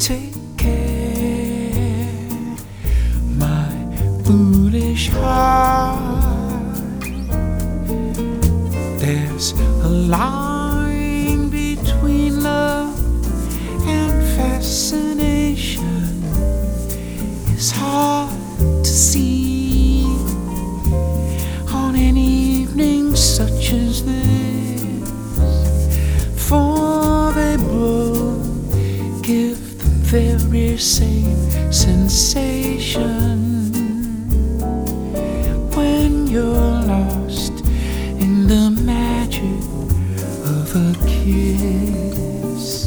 take care, my foolish heart. There's a line between love and fascination. It's hard to see on an evening such as this, for they both give the very same sensation when you're lost in the magic of a kiss.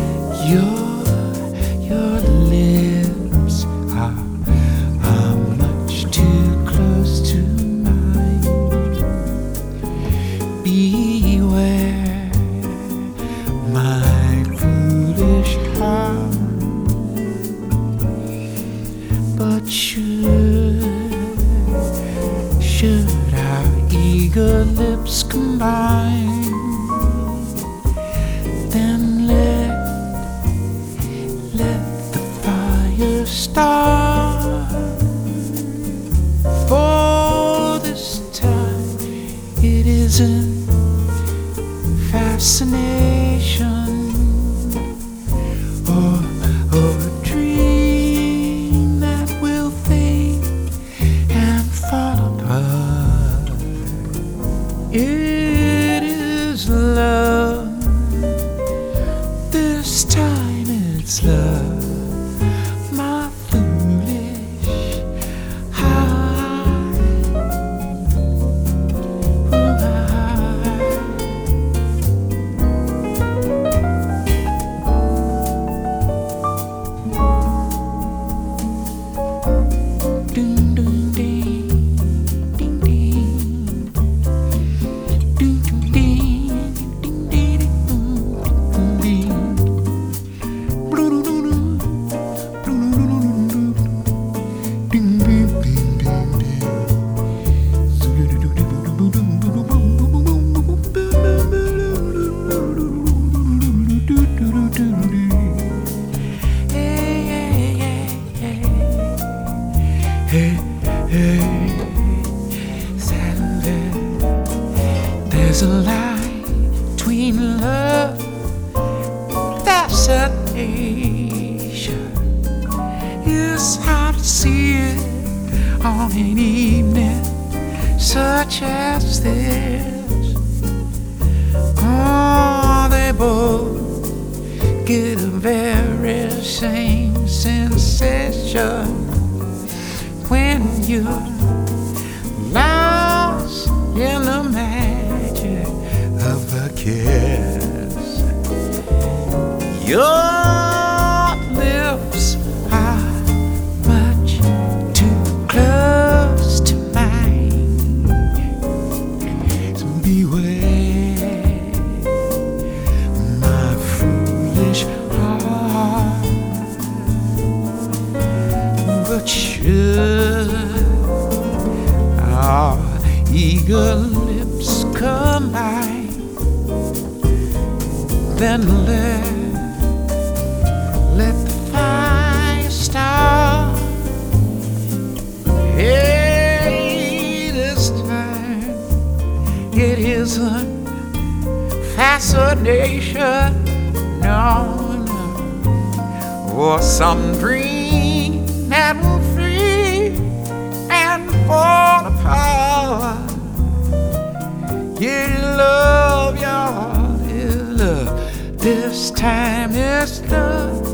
Your lips are much too close to mine. Beware, my foolish heart. But should our eager lips combine, then let the fire start. For this time it isn't fascination or a dream that will fade and fall apart. It is love. This time it's love, my foolish heart. Ding ding ding ding ding ding ding ding ding ding. Hey, hey, suddenly there's a line between love and fascination. It's hard to see it on an evening such as this. Oh, they both get the very same sensation when you're lost in the magic of a kiss. Your lips are much too close to mine. So beware, my foolish heart. But should our eager lips combine, then let the fire start. Hey, this time it isn't fascination, no, or some dream that will flee and fall apart. Yeah, love, y'all, yeah, love. This time it's love.